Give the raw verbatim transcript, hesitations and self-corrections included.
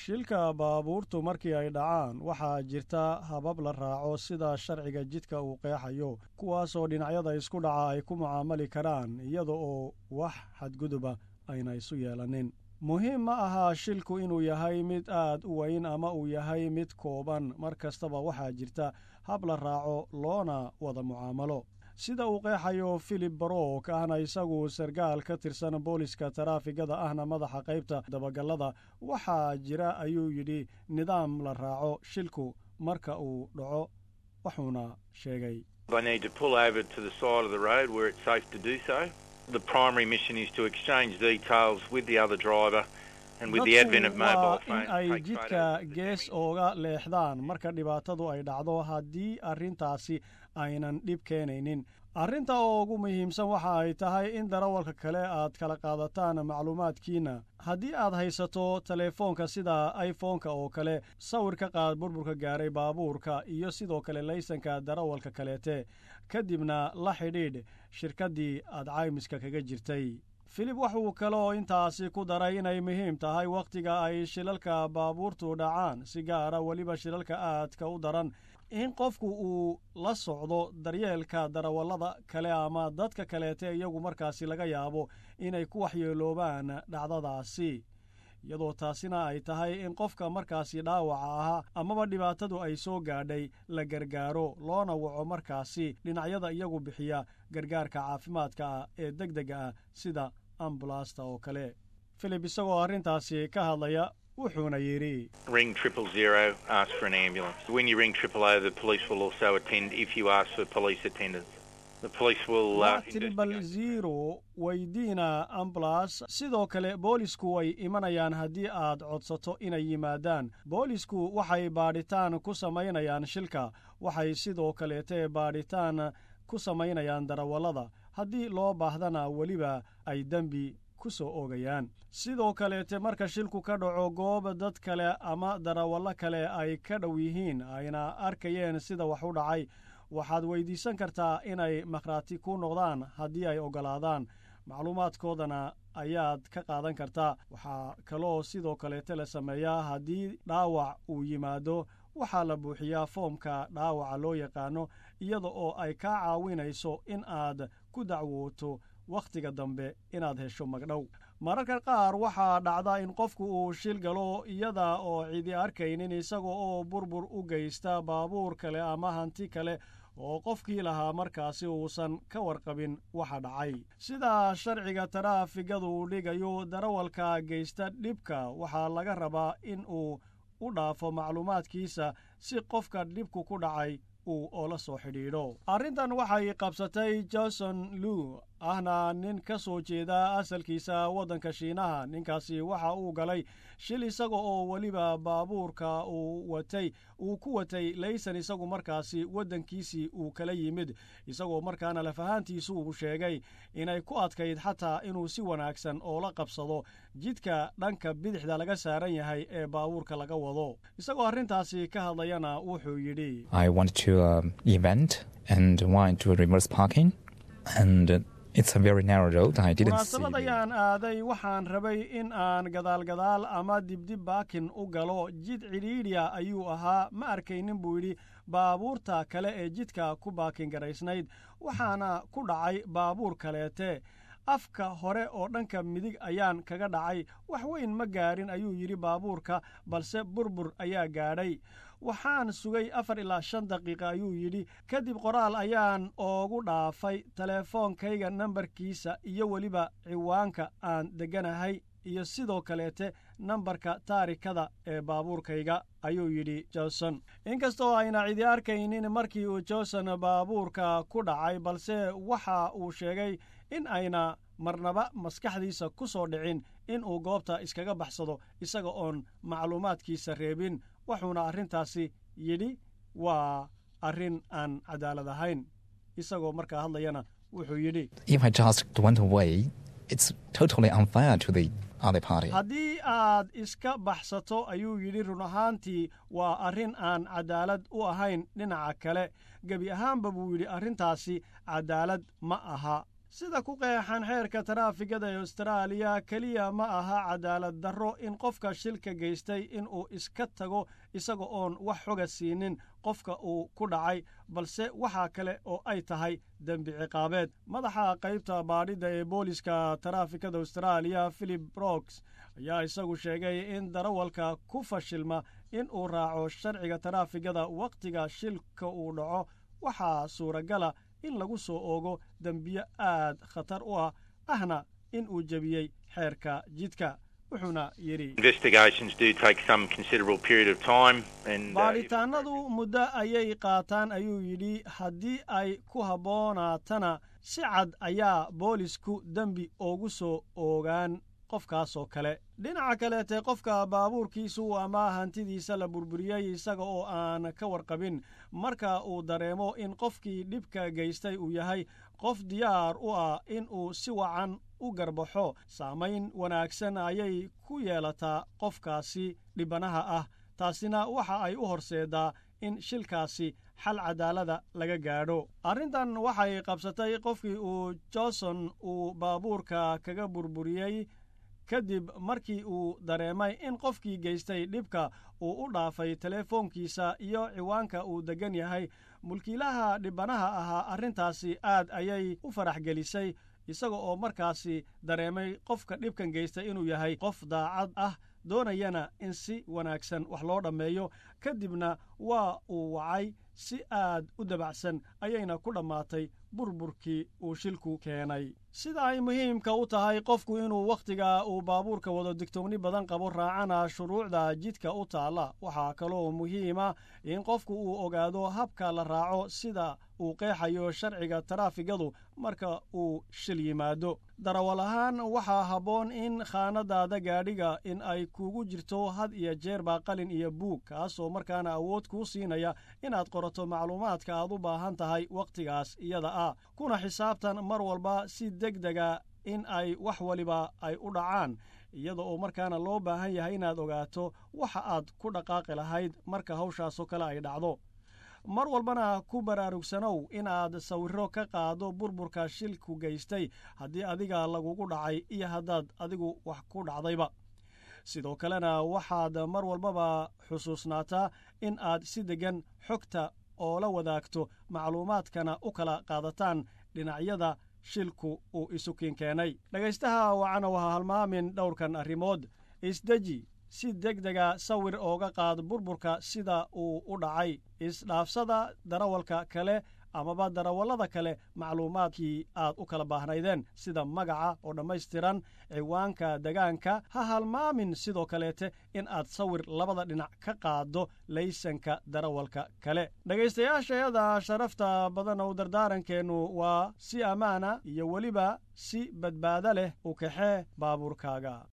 shilka baabuurtu markii ay dhacaan waxaa jirta habab la raaco sida sharciga jidka uu qeexayo kuwaasoo dhinacyada isku dhaca ay ku mucaamali karaan iyada oo wax xadguduba ayna isu yeelanin muhiim ma aha shilku inuu yahay mid aad u weyn ama uu yahay mid kooban mar kastaba waxaa jirta hab la raaco loona wada mucaamalo sida uu qeexayo Philip Barook ahna isagu sargaal ka tirsan booliska taraafigada ahna madaxa qaybta dabagalada waxaa jira ayuu yidhi nidaam la raaco shilku marka uu dhaco wuxuuna sheegay I need to pull over to the side of the road where it's safe to do so. The primary mission is to exchange details with the other driver and with the advent of mobile phones. ay jidka gees ooga leexdaan marka dhibaatadu ay dhacdo haddii arrintaasi aynan dhib keenaynin arrinta ugu muhiimsan waxa ay tahay in darawalka kale aad kala qaadataan macluumaadkiina haddii aad haysato telefoonka sida iPhone-ka oo kale sawir ka qaad burburka gaaray baabuurka iyo sidoo kale laysanka darawalka kaleete kadibna la xidhiidh shirkaddii aad caymiska kaga jirtay Philip wuxuu kaloo intaasi ku daray inay muhiim tahay waqtiga ay shilalka baabuurtu dhacaan si gaar ah waliba shilalka aadka u daran in qofku uu la socdo daryeelka darawallada kale ama dadka kaleete iyagu markaasi laga yaabo inay ku waxyeeloobaan dhacdadaasi iyadoo taasina ay tahay in qofka markaasi dhaawaca ahaa amaba dhibaatadu ay soo gaadhay la gargaaro loona waco markaasi dhinacyada iyagu bixiya gargaarka caafimaadka ah ee degdega ah sida ambulasta oo kale Philip isagoo arrintaasi ka hadlaya wuxuuna yidhi ring triple zero ask for an ambulance. When you ring triple O, the police will also attend if you ask for police attendance. The police will uh, triple zero weydiina ambulance sidoo kale boolisku way imanayaan haddii aad codsato inay yimaadaan boolisku waxay baadhitaan ku samaynayaan shilka waxay sidoo kaleete baadhitaan ku samaynayaan darawallada haddii loo baahdana weliba ay dembi ku soo oogayaan sidoo kaleete marka shilku ka dhaco goob dad kale ama darawallo kale ay ka dhow yihiin ayna arkayeen sida wax u dhacay waxaad weydiisan kartaa inay makhraati ku noqdaan haddii ay ogolaadaan macluumaadkoodana ayaad ka qaadan kartaa waxaa kaloo sidoo kaleete la sameeyaa haddii dhaawac uu yimaado waxaa la buuxiyaa foomka dhaawaca loo yaqaano iyada oo ay kaa caawinayso in aad ku dacwooto wakhtiga dambe inaad hesho magdhow mararka qaar waxaa dhacda in qofku uu shil galo iyada oo cidi arkaynin isaga oo burbur u geysta baabuur kale ama hanti kale oo qofkii lahaa markaasi uusan ka warqabin waxa dhacay sida sharciga taraafigadu uu dhigayo darawalka geysta dhibka waxaa laga rabaa in uu u dhaafo macluumaadkiisa si qofka dhibku ku dhacay uu oola soo xidhiidho arrintan waxay qabsatay Jason Lu ahna nin ka soo jeeda asalkiisa waddanka Shiinaha ninkaasi waxa uu galay shil isaga oo waliba baabuurka uu watay uu ku watay laysan isagu markaasi waddankiisii uu kala yimid isagoo markaana la fahantiisu uu sheegay inay ku adkayd xataa inuu si wanaagsan oo la qabsado jidka dhanka bidixda laga saaran yahay ee baabuurka laga wado isagoo arrintaasi ka hadlayana wuxuu yidhi I want to uh, event and want to reverse parking and uh, It's a very narrow road. I didn't see. Munaasabadayaan aaday waxaan rabay in aan gadaal gadaal ama dibdib baakin u galo jid cidhiidhiya ayuu ahaa ma arkaynin buu yidhi baabuurta kale ee jidka ku baakin garaysnayd waxaana ku dhacay baabuur kaleete afka hore oo dhanka midig ayaan kaga dhacay wax weyn ma gaarin ayuu yidhi baabuurka balse burbur ayaa gaadhay waxaan sugay afar ilaa shan daqiiqa ayuu yidhi kadib qoraal ayaan oogu dhaafay telefoonkayga nambarkiisa iyo weliba ciwaanka aan deganahay iyo sidoo kaleete nambarka taarikada ee baabuurkayga ayuu yidhi Johnson inkastoo ayna cidi arkaynin markii uu Johnson baabuurka ku dhacay balse waxa uu sheegay in ayna marnaba maskaxdiisa ku soo dhicin in uu goobta iskaga baxsado isaga oon macluumaadkiisa reebin wuxuuna arrintaasi yidhi waa arrin aan cadaalad ahayn isagoo markaa hadlayana wuxuu yidhi If I just went away, it's totally unfair to the other party. haddii aad iska baxsato ayuu yidhi run ahaantii waa arrin aan cadaalad u ahayn dhinaca kale gebi ahaanba buu yidhi arrintaasi cadaalad ma aha sida ku qeexan xeerka taraafikada ee Australia kaliya ma aha cadaalad darro in qofka shilka geystay in uu iska tago isaga oon wax xoga siinin qofka uu ku dhacay balse waxa kale oo ay tahay dembi ciqaabeed. madaxa qaybta baadhida ee booliska taraafikada Australia Philip Brooks ayaa isagu sheegay in darawalka ku fashilma in uu raaco sharciga taraafikada waqtiga shilka uu dhaco waxaa suuragala in lagu soo oogo dembiyo aad khatar u ah ahna in uu jebiyey xeerka jidka. wuxuuna yidhi baadhitaanadu muddo ayay qaataan ayuu yidhi haddii ay ku habboonaatana si cad ayaa boolisku dembi ugu soo oogaan qofkaasoo kale. dhinaca kaleete qofka baabuurkiisu ama hantidiisa la burburiyey isaga oo aan ka warqabin marka uu dareemo in qofkii dhibka geystay uu yahay qof diyaar u ah in uu si wacan u garbaxo saamayn wanaagsan ayay ku yeelataa qofkaasi dhibanaha ah. taasina waxa ay u horseedaa in shilkaasi xal cadaalada laga gaadho. arrintan waxay qabsatay qofkii uu Johnson uu baabuurka kaga burburiyey kadib markii uu dareemay in qofkii geystay dhibka uu u dhaafay telefoonkiisa iyo ciwaanka uu degan yahay. mulkiilaha dhibanaha ahaa arrintaasi aad ayay u farax gelisay isaga oo markaasi dareemay qofka dhibkan geystay inuu yahay qof daacad ah doonayana in si wanaagsan wax loo dhammeeyo. kadibna waa uu wacay si aad u dabacsan ayayna ku dhammaatay burburkii uu shilku keenay. sida ay muhiimka u tahay qofku inuu wakhtiga uu baabuurka wado digtoonni badan qabo raacana shuruucda jidka u taalla. waxaa kaloo muhiima in qofku uu ogaado habka la raaco sida uu qeexayo sharciga taraafikadu marka uu shil yimaado. darawal ahaan waxaa habboon in khaanadaada gaadhiga in ay kugu jirto had iyo jeerba qalin iyo buug kaasoo markaana awood kuu siinaya inaad qorato macluumaadka aad u baahan tahay wakhtigaas iyada ah kuna xisaabtan mar walba si degdega in ay wax waliba ay u dhacaan iyada oo markaana loo baahan yahay inaad ogaato waxa aad ku dhaqaaqi lahayd marka hawshaasoo kale ay dhacdo. mar walbana ku baraarugsanow inaad sawirro ka qaado burburka shilku geystay haddii adiga lagugu dhacay iyo haddaad adigu wax ku dhacdayba. sidoo kalena waxaad mar walbaba xusuusnaataa in aad si deggan xogta oo la wadaagto macluumaadkana u kala qaadataan dhinacyada shilku uu isu kinkeenay. dhegaystaha wacana waha halmaamin dhowrkan arrimood. isdeji si degdega sawir ooga qaad burburka sida uu u dhacay. isdhaafsada darawalka kale amaba darawallada kale macluumaadkii aad u kala baahnaydeen sida magaca oo dhammaystiran ciwaanka degaanka. ha halmaamin sidoo kaleete in aad sawir labada dhinac ka qaado laysanka darawalka kale. dhegaystayaashayada sharafta badanow dardaarankeennu waa si ammaana iyo weliba si badbaado leh u kaxee baabuurkaaga.